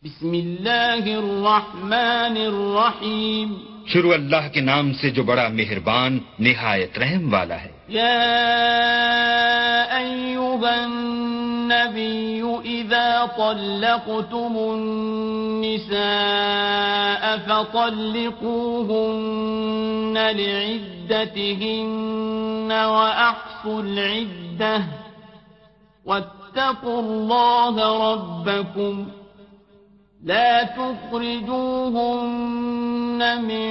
بسم اللہ الرحمن الرحیم شروع اللہ کے نام سے جو بڑا مہربان نہایت رحم والا ہے۔ یا ایھا النبی اذا طلقتم النساء فطلقوهن لعدتهن وأحصوا العدة واتقوا الله ربكم لا تخرجوهن من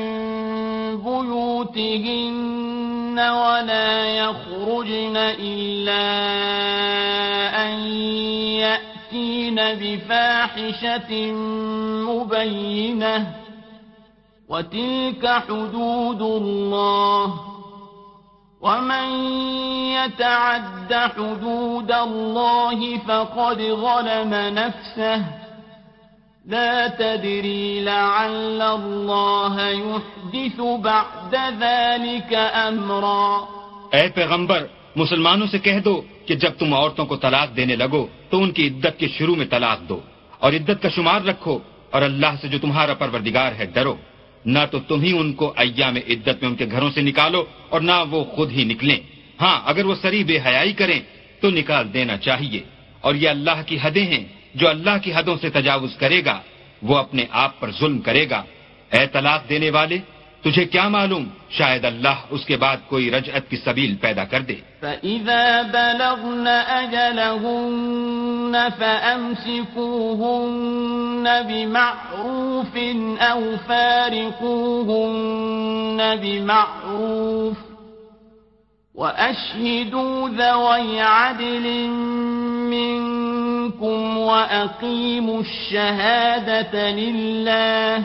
بيوتهن ولا يخرجن إلا أن يأتين بفاحشة مبينة وتلك حدود الله ومن يتعد حدود الله فقد ظلم نفسه لا تدري لعل الله يحدث بعد ذلك امرا۔ اے پیغمبر، مسلمانوں سے کہہ دو کہ جب تم عورتوں کو طلاق دینے لگو تو ان کی عدت کے شروع میں طلاق دو اور عدت کا شمار رکھو، اور اللہ سے جو تمہارا پروردگار ہے ڈرو۔ نہ تو تم ہی ان کو ایام عدت میں ان کے گھروں سے نکالو اور نہ وہ خود ہی نکلیں۔ ہاں، اگر وہ صریح بے حیائی کریں تو نکال دینا چاہیے، اور یہ اللہ کی حدیں ہیں، جو اللہ کی حدوں سے تجاوز کرے گا وہ اپنے آپ پر ظلم کرے گا۔ اے طلاق دینے والے، تجھے کیا معلوم، شاید اللہ اس کے بعد کوئی رجعت کی سبیل پیدا کر دے۔ فَإِذَا بَلَغْنَ أَجَلَهُنَّ فَأَمْسِكُوهُنَّ بِمَعْرُوفٍ أَوْ فَارِقُوهُنَّ بِمَعْرُوفٍ وَأَشْهِدُوا ذَوَيْ عَدْلٍ مِّنكُمْ وَأَقِيمُوا الشَّهَادَةَ لِلَّهِ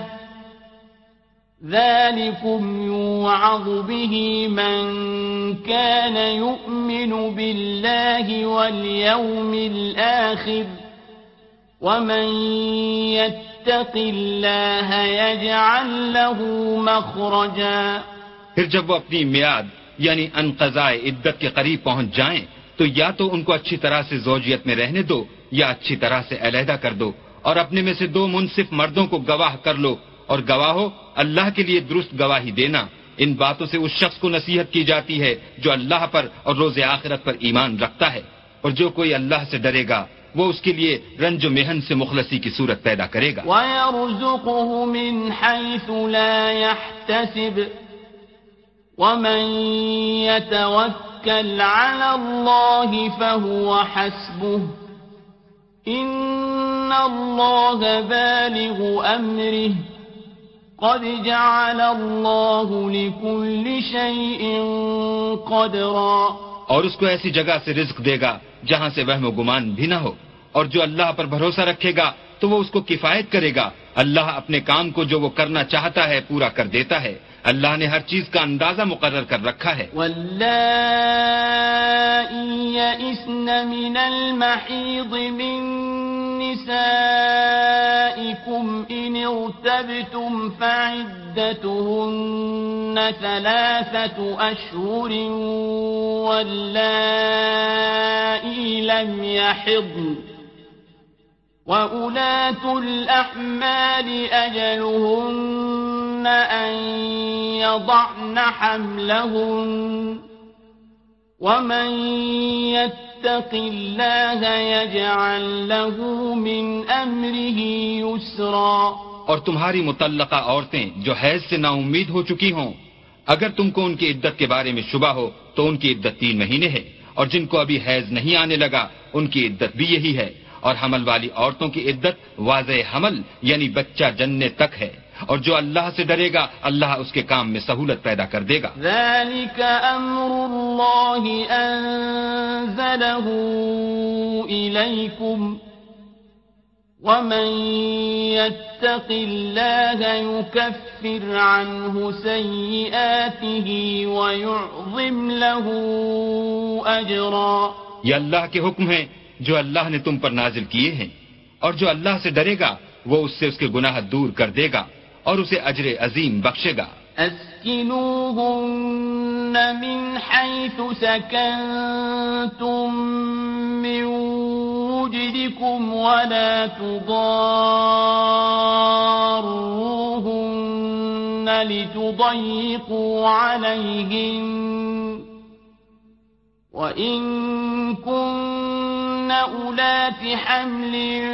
ذَلِكُمْ يُوعَظُ بِهِ مَن كَانَ يُؤْمِنُ بِاللَّهِ وَالْيَوْمِ الْآخِرِ وَمَن يَتَّقِ اللَّهَ يَجْعَل لَّهُ مَخْرَجًا۔ پھر جب وہ اپنی میعاد یعنی انقضاء عدت کے قریب پہنچ جائیں تو یا تو ان کو اچھی طرح سے زوجیت میں رہنے دو یا اچھی طرح سے علیحدہ کر دو، اور اپنے میں سے 2 منصف مردوں کو گواہ کر لو، اور گواہو اللہ کے لیے درست گواہی دینا۔ ان باتوں سے اس شخص کو نصیحت کی جاتی ہے جو اللہ پر اور روز آخرت پر ایمان رکھتا ہے، اور جو کوئی اللہ سے ڈرے گا وہ اس کے لیے رنج و محن سے مخلصی کی صورت پیدا کرے گا۔ وَيَرْزُقُهُ مِنْ حَيْثُ لَا يَحْتَسِبُ وَمَن يَتَوَكَّلْ عَلَى اللَّهِ فَهُوَ حَسْبُهُ إِنَّ اللَّهَ بَالِغُ أَمْرِهِ قَدْ جَعَلَ اللَّهُ لِكُلِّ شَيْءٍ قَدْرًا۔ اور اس کو ایسی جگہ سے رزق دے گا جہاں سے وہم و گمان بھی نہ ہو، اور جو اللہ پر بھروسہ رکھے گا تو وہ اس کو کفایت کرے گا۔ اللہ اپنے کام کو جو وہ کرنا چاہتا ہے پورا کر دیتا ہے۔ اللہ نے ہر چیز کا اندازہ مقرر کر رکھا ہے۔ واللائي يئسن من المحيض من نسائكم إن ارتبتم فعدتهن 3 أشهر واللائي لم يحضن وَأُولَاتُ الْأَحْمَالِ أَجَلُهُنَّ أَن يَضَعْنَ حَمْلَهُنَّ وَمَن يَتَّقِ اللَّهَ يَجْعَل لَّهُ مِنْ أَمْرِهِ يُسْرًا۔ اور تمہاری مطلقہ عورتیں جو حیض سے نا امید ہو چکی ہوں، اگر تم کو ان کی عدت کے بارے میں شبہ ہو تو ان کی عدت 3 مہینے ہے، اور جن کو ابھی حیض نہیں آنے لگا ان کی عدت بھی یہی ہے، اور حمل والی عورتوں کی عدت واضح حمل یعنی بچہ جننے تک ہے، اور جو اللہ سے ڈرے گا اللہ اس کے کام میں سہولت پیدا کر دے گا۔ ذَلِكَ أَمْرُ اللَّهِ أَنزَلَهُ إِلَيْكُمْ وَمَن يَتَّقِ اللَّهَ يُكَفِّرْ عَنْهُ سَيِّئَاتِهِ وَيُعْظِمْ لَهُ أَجْرًا۔ یہ اللہ کے حکم ہیں جو اللہ نے تم پر نازل کیے ہیں، اور جو اللہ سے ڈرے گا وہ اس سے اس کے گناہ دور کر دے گا اور اسے اجر عظیم بخشے گا۔ اسکنوہن من حیث سکنتم من وجدکم ولا تضار لتضيقوا عليهن وإن كن أولات حمل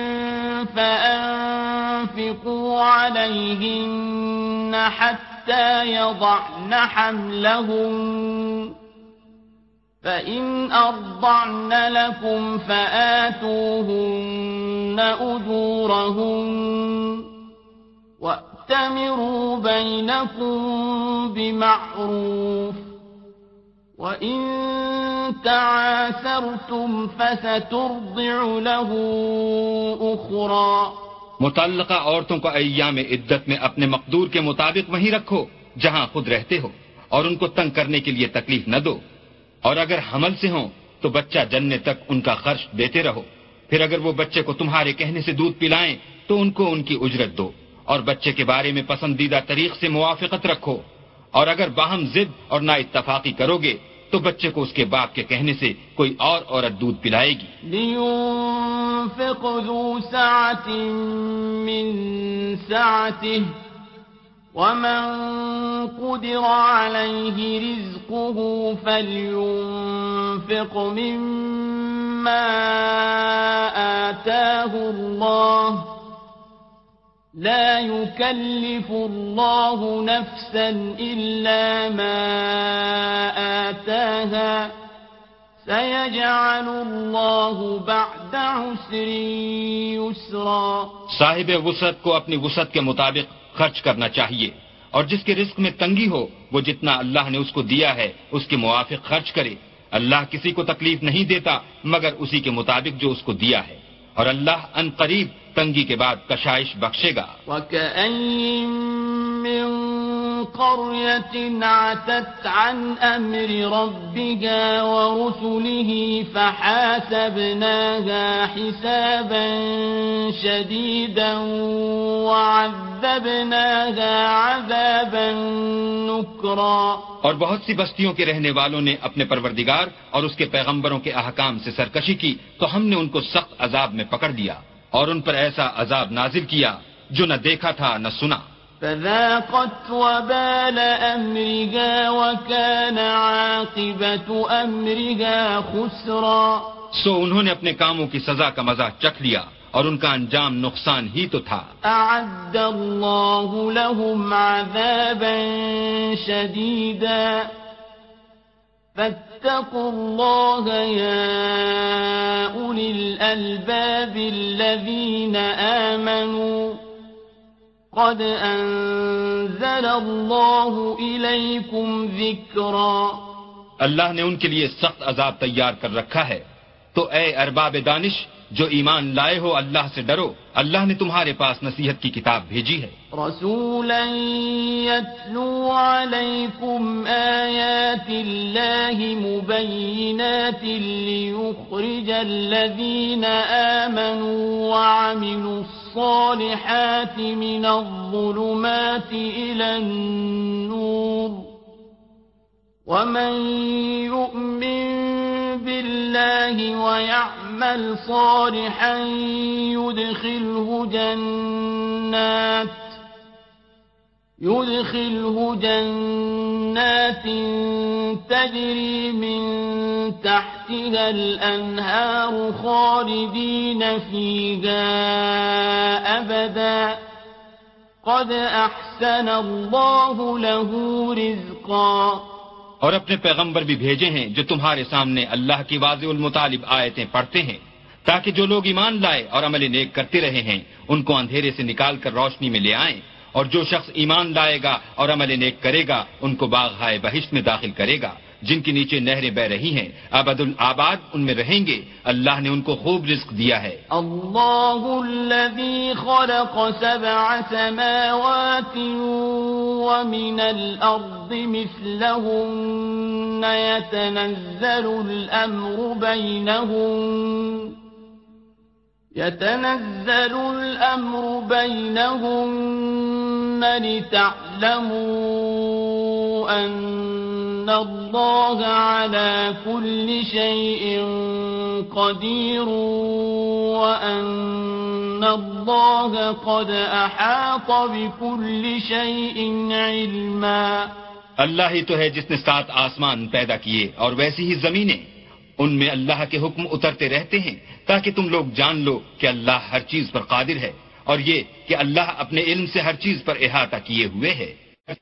فأنفقوا عليهن حتى يضعن حملهن فإن أرضعن لكم فآتوهن أجورهن وأتمروا بينكم بمعروف وَإِن تَعَاسَرْتُمْ فَسَتُرْضِعُ لَهُ أُخْرَى. متعلقہ عورتوں کو ایام عدت میں اپنے مقدور کے مطابق وہیں رکھو جہاں خود رہتے ہو، اور ان کو تنگ کرنے کے لیے تکلیف نہ دو، اور اگر حمل سے ہوں تو بچہ جننے تک ان کا خرچ دیتے رہو. پھر اگر وہ بچے کو تمہارے کہنے سے دودھ پلائیں تو ان کو ان کی اجرت دو، اور بچے کے بارے میں پسندیدہ طریق سے موافقت رکھو. اور اگر باہم ضد اور نا اتفاقی کرو گے تو بچے کو اس کے باپ کے کہنے سے کوئی اور عورت دودھ پلائے گی. لِيُنْفِقْ ذُو سَعَةٍ مِّن سَعَتِهِ وَمَنْ قُدِرَ عَلَيْهِ رِزْقُهُ فَلْيُنْفِقْ مِمَّا آتَاهُ اللَّهُ لا يكلف الله نفسا إلا ما آتاها سيجعل الله بعد عسر يسرا. صاحب وسعت کو اپنی وسعت کے مطابق خرچ کرنا چاہیے، اور جس کے رزق میں تنگی ہو وہ جتنا اللہ نے اس کو دیا ہے اس کے موافق خرچ کرے. اللہ کسی کو تکلیف نہیں دیتا مگر اسی کے مطابق جو اس کو دیا ہے، اور اللہ ان قریب تنگی کے بعد کشائش بخشے گا. وَكَأَيٍّ مِّن قَرْيَةٍ عَتَتْ عَنْ أَمْرِ رَبِّهَا وَرُسُلِهِ فَحَاسَبْنَاهَا حِسَابًا شَدِيدًا وَعَذَّبْنَاهَا عَذَابًا نُكْرًا. اور بہت سی بستیوں کے رہنے والوں نے اپنے پروردگار اور اس کے پیغمبروں کے احکام سے سرکشی کی تو ہم نے ان کو سخت عذاب میں پکڑ دیا اور ان پر ایسا عذاب نازل کیا جو نہ دیکھا تھا نہ سنا. فذاقت وبال أمرها وكان عاقبة أمرها خسرا. سو انہوں نے اپنے کاموں کی سزا کا مزہ چکھ لیا اور ان کا انجام نقصان ہی تو تھا. أعد الله لهم عذابا شديدا فاتقوا الله يا أولي الألباب الذين آمنوا قد أنزل الله إليكم ذكرا. اللہ نے ان کے لیے سخت عذاب تیار کر رکھا ہے، تو اے ارباب دانش جو ایمان لائے ہو اللہ سے ڈرو، اللہ نے تمہارے پاس نصیحت کی کتاب بھیجی ہے. رسولا يتلو عليكم آيات الله مبينات ليخرج الذين آمنوا وعملوا الصالحات من الظلمات إلى النور ومن يؤمن بالله ويعمل صالحا يدخله جنات تجري من تحتها الأنهار خالدين فيها أبدا قد أحسن الله له رزقا. اور اپنے پیغمبر بھی بھیجے ہیں جو تمہارے سامنے اللہ کی واضح المطالب آیتیں پڑھتے ہیں تاکہ جو لوگ ایمان لائے اور عمل نیک کرتے رہے ہیں ان کو اندھیرے سے نکال کر روشنی میں لے آئیں، اور جو شخص ایمان لائے گا اور عمل نیک کرے گا ان کو باغ بہشت میں داخل کرے گا جن کے نیچے نہریں بہ رہی ہیں، ابد الآباد ان میں رہیں گے. اللہ نے ان کو خوب رزق دیا ہے. اللہ الذی خلق 7 سماوات ومن الارض مثلهن يتنزل الأمر بينهن لتعلموا أن الله على كل شيء قدير وأن الله قد أحاط بكل شيء علما. اللہ ہی تو ہے جس نے 7 آسمان پیدا کیے اور ویسی ہی زمینیں، ان میں اللہ کے حکم اترتے رہتے ہیں تاکہ تم لوگ جان لو کہ اللہ ہر چیز پر قادر ہے، اور یہ کہ اللہ اپنے علم سے ہر چیز پر احاطہ کیے ہوئے ہے.